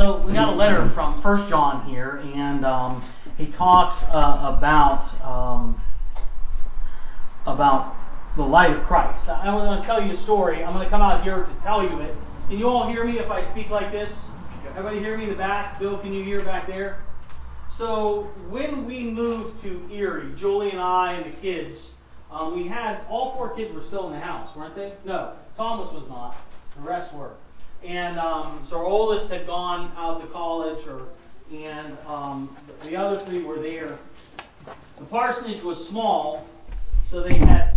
So we got a letter from 1 John here, and he talks about the light of Christ. I'm going to tell you a story. I'm going to come out here to tell you it. Can you all hear me if I speak like this? Everybody hear me in the back? Bill, can you hear back there? So when we moved to Erie, Julie and I and the kids, we had, all 4 kids were still in the house, weren't they? No, Thomas was not. The rest were. And so our oldest had gone out to college, and the other 3 were there. The parsonage was small, so they had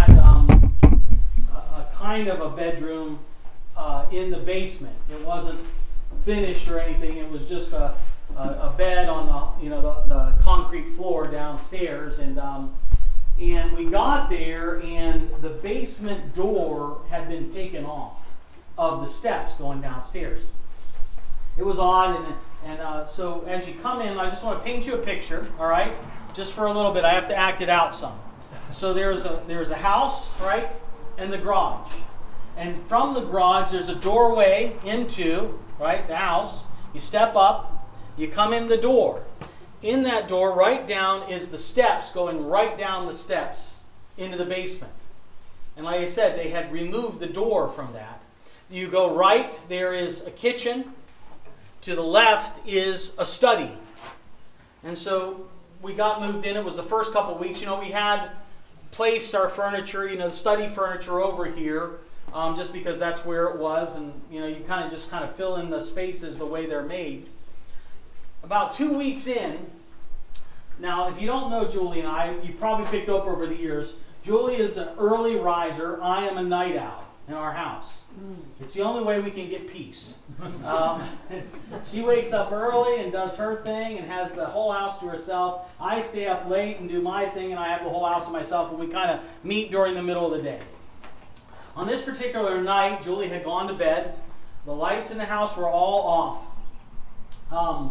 a kind of a bedroom in the basement. It wasn't finished or anything. It was just a bed on the concrete floor downstairs, and we got there, and the basement door had been taken off of the steps going downstairs. It was odd, and so as you come in, I just want to paint you a picture, all right? Just for a little bit, I have to act it out some. So there's a house, right, and the garage. And from the garage, there's a doorway into, right, the house. You step up, you come in the door. In that door, right down, is the steps going right down the steps into the basement. And like I said, they had removed the door from that. You go right, there is a kitchen. To the left is a study. And so we got moved in. It was the first couple of weeks. We had placed our furniture, the study furniture over here, just because that's where it was. And, you kind of fill in the spaces the way they're made. About 2 weeks in, now if you don't know Julie and I, you probably picked up over the years, Julie is an early riser. I am a night owl in our house. It's the only way we can get peace. She wakes up early and does her thing and has the whole house to herself. I stay up late and do my thing, and I have the whole house to myself, and we kind of meet during the middle of the day. On this particular night, Julie had gone to bed. The lights in the house were all off.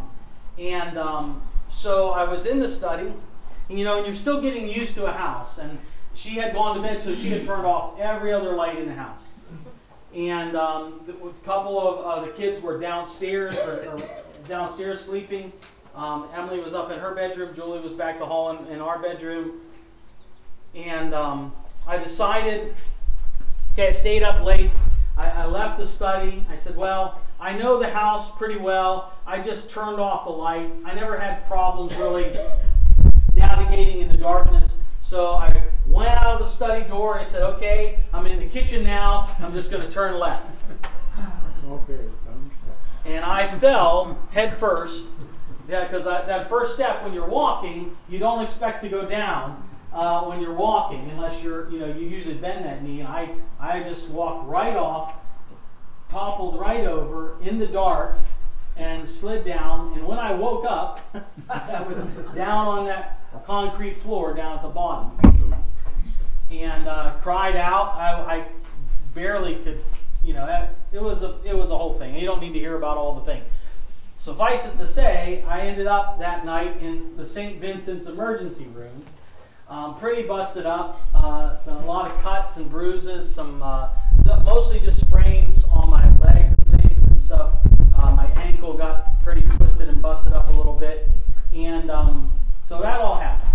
So I was in the study, and you're still getting used to a house, and she had gone to bed, so she had turned off every other light in the house. And a couple of the kids were downstairs or downstairs sleeping. Emily was up in her bedroom. Julie was back the hall in our bedroom. And I decided, I stayed up late. I left the study. I said, well, I know the house pretty well. I just turned off the light. I never had problems really navigating in the darkness. So I went out of the study door and I said, okay, I'm in the kitchen now. I'm just going to turn left. Okay. And I fell head first. Yeah, because that first step when you're walking, you don't expect to go down when you're walking unless you usually bend that knee. And I just walked right off, toppled right over in the dark, and slid down. And when I woke up, I was down on that concrete floor down at the bottom, and cried out. I barely could, it was a whole thing. You don't need to hear about all the thing. Suffice it to say, I ended up that night in the St. Vincent's emergency room, pretty busted up, a lot of cuts and bruises, some mostly just sprains on my legs and things and stuff. My ankle got pretty twisted and busted up a little bit, and so that all happened.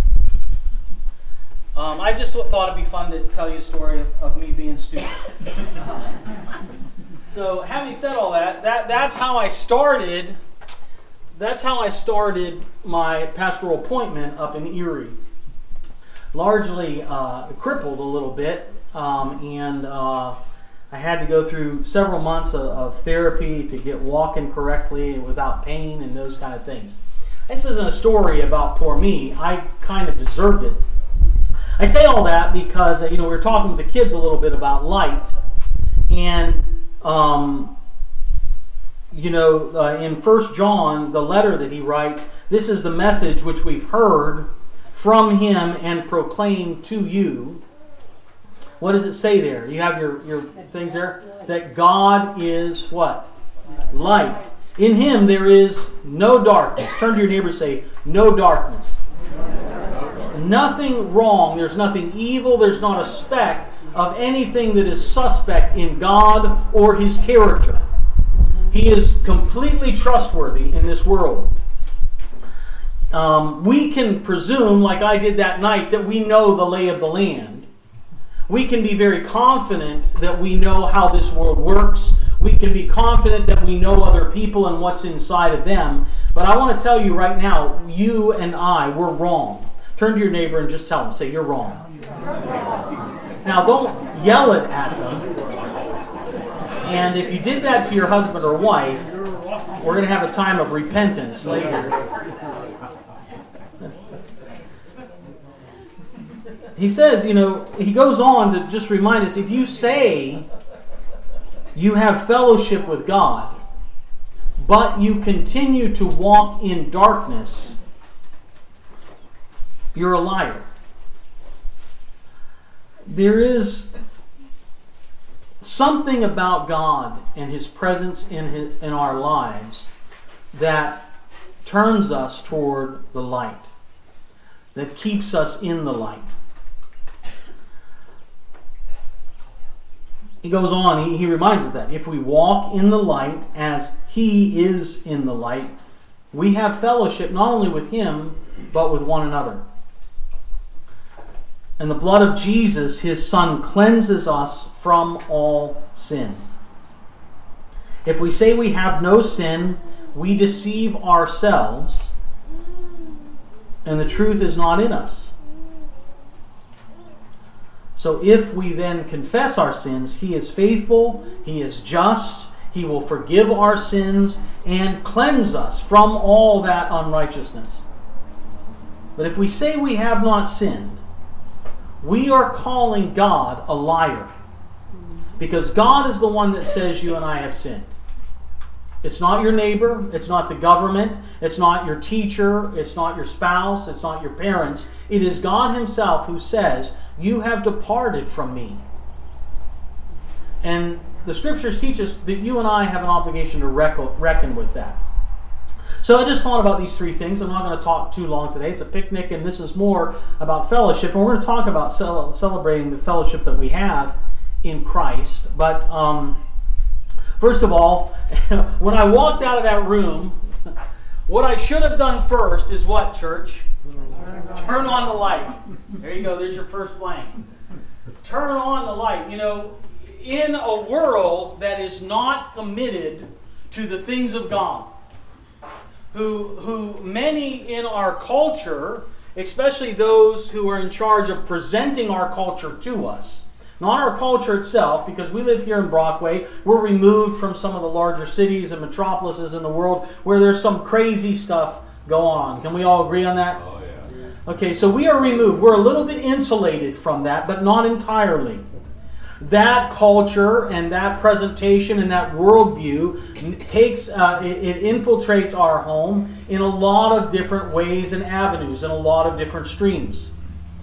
I just thought it'd be fun to tell you a story of me being stupid. So having said all that's how I started. That's how I started my pastoral appointment up in Erie. Largely crippled a little bit, and I had to go through several months of therapy to get walking correctly without pain and those kind of things. This isn't a story about poor me. I kind of deserved it. I say all that because we were talking with the kids a little bit about light, and in 1 John, the letter that he writes, this is the message which we've heard from him and proclaimed to you. What does it say there? You have your things there? That God is what? Light. In him there is no darkness. Turn to your neighbor and say, no darkness. Nothing wrong. There's nothing evil. There's not a speck of anything that is suspect in God or his character. He is completely trustworthy in this world. We can presume, like I did that night, that we know the lay of the land. We can be very confident that we know how this world works. We can be confident that we know other people and what's inside of them. But I want to tell you right now, you and I, we're wrong. Turn to your neighbor and just tell them, say, you're wrong. Now, don't yell it at them. And if you did that to your husband or wife, we're going to have a time of repentance later. He says, he goes on to just remind us, if you say you have fellowship with God, but you continue to walk in darkness, you're a liar. There is something about God and His presence in our lives that turns us toward the light, that keeps us in the light. He goes on, he reminds us that if we walk in the light as He is in the light, we have fellowship not only with Him, but with one another. And the blood of Jesus, His Son, cleanses us from all sin. If we say we have no sin, we deceive ourselves, and the truth is not in us. So if we then confess our sins, He is faithful, He is just, He will forgive our sins and cleanse us from all that unrighteousness. But if we say we have not sinned, we are calling God a liar. Because God is the one that says you and I have sinned. It's not your neighbor, it's not the government, it's not your teacher, it's not your spouse, it's not your parents. It is God Himself who says, you have departed from me. And the Scriptures teach us that you and I have an obligation to reckon with that. So I just thought about these three things. I'm not going to talk too long today. It's a picnic, and this is more about fellowship. And we're going to talk about celebrating the fellowship that we have in Christ. But first of all, when I walked out of that room, what I should have done first is what, church? Turn on the light. There you go. There's your first blank. Turn on the light. In a world that is not committed to the things of God, who many in our culture, especially those who are in charge of presenting our culture to us, not our culture itself, because we live here in Brockway. We're removed from some of the larger cities and metropolises in the world where there's some crazy stuff going on. Can we all agree on that? Oh, yeah. Okay, so we are removed. We're a little bit insulated from that, but not entirely. That culture and that presentation and that worldview takes, it infiltrates our home in a lot of different ways and avenues, in a lot of different streams.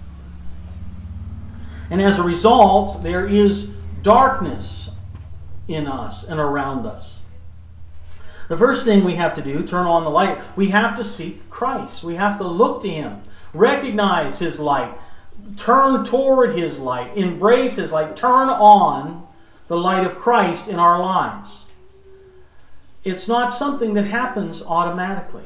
And as a result, there is darkness in us and around us. The first thing we have to do, turn on the light, we have to seek Christ. We have to look to Him, recognize His light, turn toward His light, embrace His light, turn on the light of Christ in our lives. It's not something that happens automatically.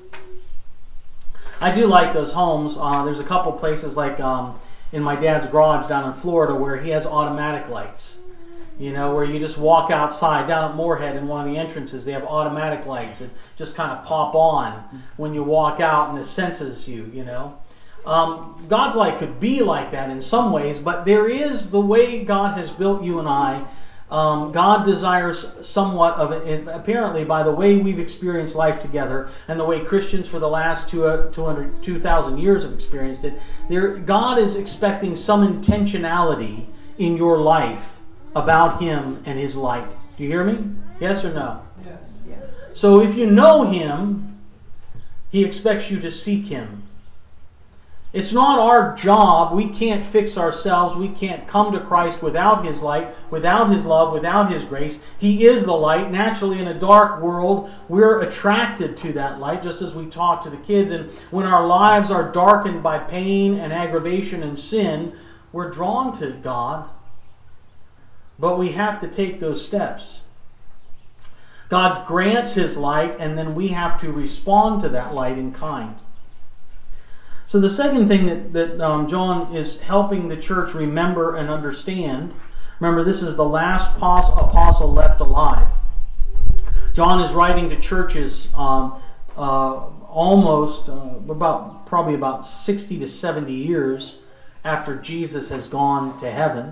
I do like those homes. There's a couple places like in my dad's garage down in Florida where he has automatic lights. Where you just walk outside. Down at Moorhead in one of the entrances, they have automatic lights that just kind of pop on when you walk out, and it senses you, God's light could be like that in some ways, but there is the way God has built you and I. God desires somewhat of it, apparently by the way we've experienced life together and the way Christians for the last 2,000 years have experienced it. God is expecting some intentionality in your life about Him and His light. Do you hear me? Yes or no? Yes. So if you know Him, He expects you to seek Him. It's not our job. We can't fix ourselves. We can't come to Christ without His light, without His love, without His grace. He is the light. Naturally, in a dark world, we're attracted to that light, just as we talk to the kids. And when our lives are darkened by pain and aggravation and sin, we're drawn to God. But we have to take those steps. God grants His light, and then we have to respond to that light in kind. So the second thing that John is helping the church remember and understand, remember this is the last apostle left alive. John is writing to churches probably about 60 to 70 years after Jesus has gone to heaven.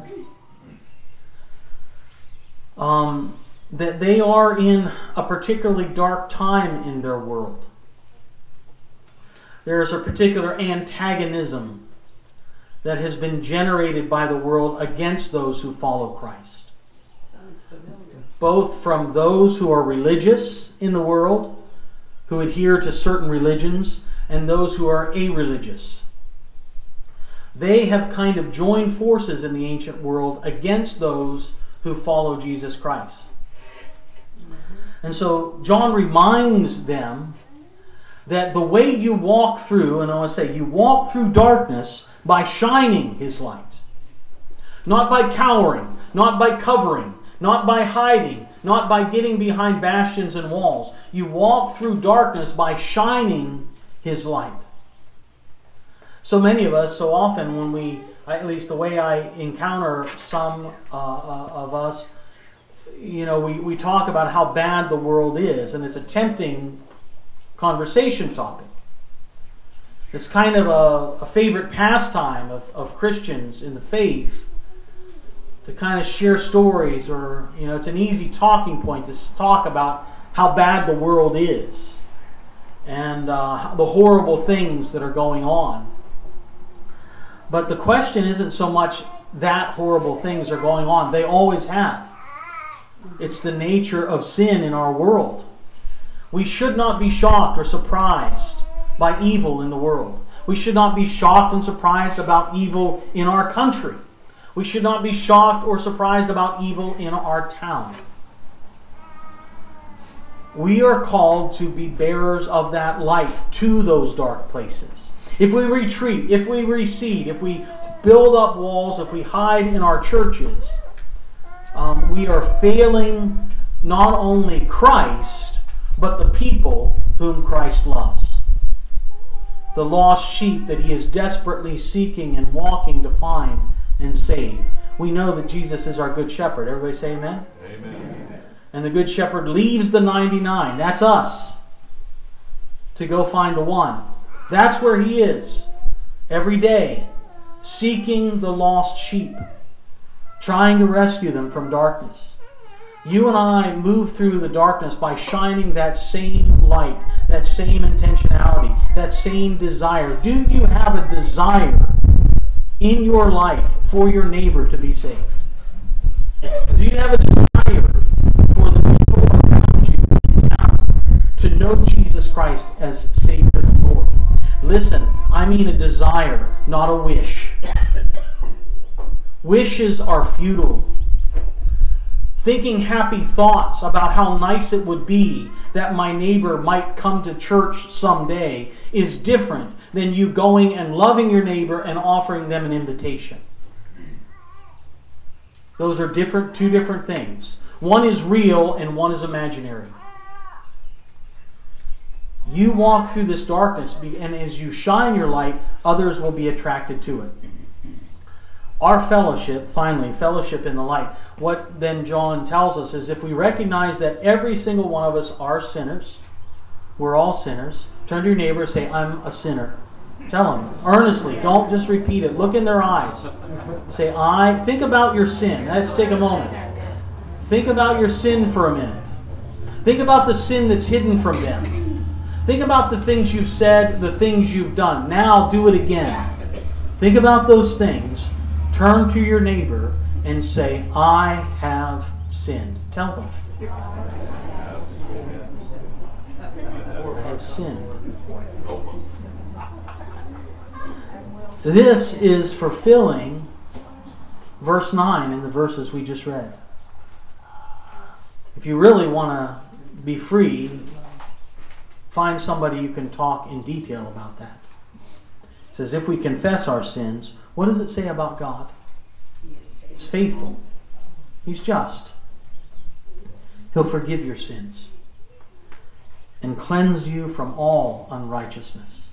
That they are in a particularly dark time in their world. There is a particular antagonism that has been generated by the world against those who follow Christ. Sounds familiar. Both from those who are religious in the world, who adhere to certain religions, and those who are irreligious. They have kind of joined forces in the ancient world against those who follow Jesus Christ. And so John reminds them that the way you walk through, and I want to say, you walk through darkness by shining His light. Not by cowering, not by covering, not by hiding, not by getting behind bastions and walls. You walk through darkness by shining His light. So many of us, so often when we, at least the way I encounter some of us, we talk about how bad the world is, and it's a tempting conversation topic. It's kind of a favorite pastime of Christians in the faith to kind of share stories, or it's an easy talking point to talk about how bad the world is and the horrible things that are going on. But the question isn't so much that horrible things are going on. They always have. It's the nature of sin in our world. We should not be shocked or surprised by evil in the world. We should not be shocked and surprised about evil in our country. We should not be shocked or surprised about evil in our town. We are called to be bearers of that light to those dark places. If we retreat, if we recede, if we build up walls, if we hide in our churches, we are failing not only Christ, but the people whom Christ loves. The lost sheep that He is desperately seeking and walking to find and save. We know that Jesus is our good shepherd. Everybody say amen? Amen. And the good shepherd leaves the 99. That's us. To go find the one. That's where He is. Every day. Seeking the lost sheep. Trying to rescue them from darkness. You and I move through the darkness by shining that same light, that same intentionality, that same desire. Do you have a desire in your life for your neighbor to be saved? Do you have a desire for the people around you in town to know Jesus Christ as Savior and Lord? Listen, I mean a desire, not a wish. Wishes are futile. Thinking happy thoughts about how nice it would be that my neighbor might come to church someday is different than you going and loving your neighbor and offering them an invitation. Those are two different things. One is real and one is imaginary. You walk through this darkness, and as you shine your light, others will be attracted to it. Our fellowship, finally, fellowship in the light. What then John tells us is if we recognize that every single one of us are sinners, we're all sinners, turn to your neighbor and say, I'm a sinner. Tell them earnestly. Don't just repeat it. Look in their eyes. Say, think about your sin. Let's take a moment. Think about your sin for a minute. Think about the sin that's hidden from them. Think about the things you've said, the things you've done. Now do it again. Think about those things. Turn to your neighbor and say, I have sinned. Tell them. I have sinned. This is fulfilling verse 9 in the verses we just read. If you really want to be free, find somebody you can talk in detail about that. It says, if we confess our sins, what does it say about God? He's faithful. He's just. He'll forgive your sins and cleanse you from all unrighteousness.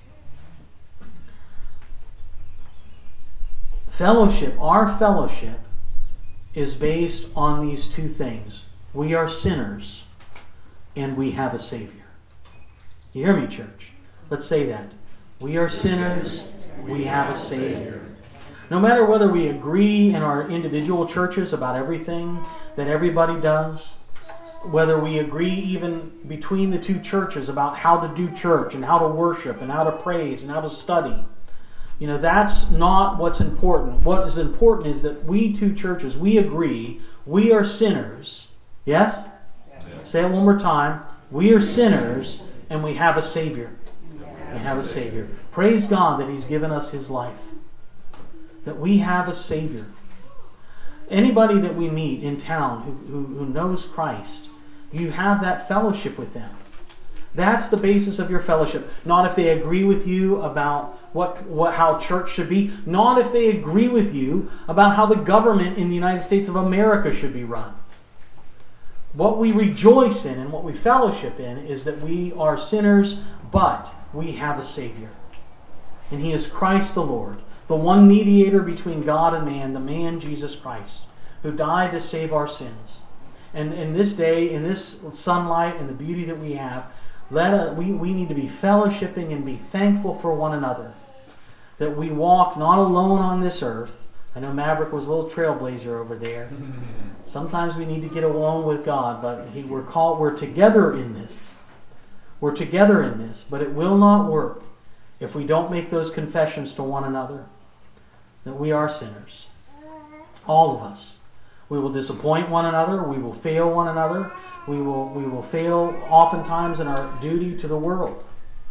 Fellowship, our fellowship, is based on these two things. We are sinners and we have a Savior. You hear me, church? Let's say that. We are sinners, we have a Savior. No matter whether we agree in our individual churches about everything that everybody does, whether we agree even between the two churches about how to do church and how to worship and how to praise and how to study, that's not what's important. What is important is that we two churches, we agree we are sinners. Yes? Say it one more time. We are sinners and we have a Savior. We have a Savior. Praise God that He's given us His life. That we have a Savior. Anybody that we meet in town who knows Christ, you have that fellowship with them. That's the basis of your fellowship. Not if they agree with you about how church should be. Not if they agree with you about how the government in the United States of America should be run. What we rejoice in and what we fellowship in is that we are sinners, but we have a Savior. And He is Christ the Lord, the one mediator between God and man, the man Jesus Christ, who died to save our sins. And in this day, in this sunlight and the beauty that we have, we need to be fellowshipping and be thankful for one another. That we walk not alone on this earth. I know Maverick was a little trailblazer over there. Sometimes we need to get alone with God, but we're together in this. We're together in this, but it will not work if we don't make those confessions to one another that we are sinners. All of us. We will disappoint one another. We will fail one another. We will fail oftentimes in our duty to the world.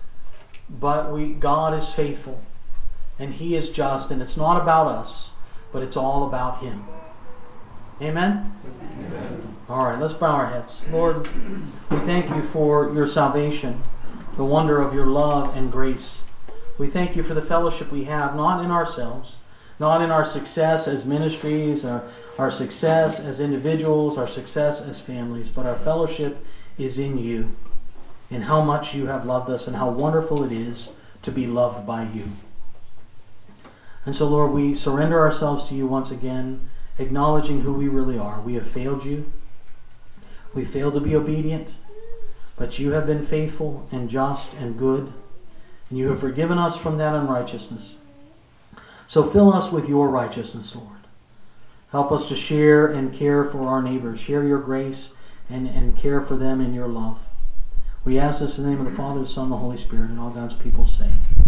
But God is faithful, and He is just, and it's not about us, but it's all about Him. Amen? Amen. All right, let's bow our heads. Lord, we thank You for Your salvation, the wonder of Your love and grace. We thank You for the fellowship we have, not in ourselves, not in our success as ministries, our success as individuals, our success as families, but our fellowship is in You, in how much You have loved us and how wonderful it is to be loved by You. And so, Lord, we surrender ourselves to You once again, acknowledging who we really are. We have failed You. We failed to be obedient, but You have been faithful and just and good, and You have forgiven us from that unrighteousness. So fill us with Your righteousness, Lord. Help us to share and care for our neighbors, share Your grace and care for them in Your love. We ask this in the name of the Father, the Son, and the Holy Spirit, and all God's people say,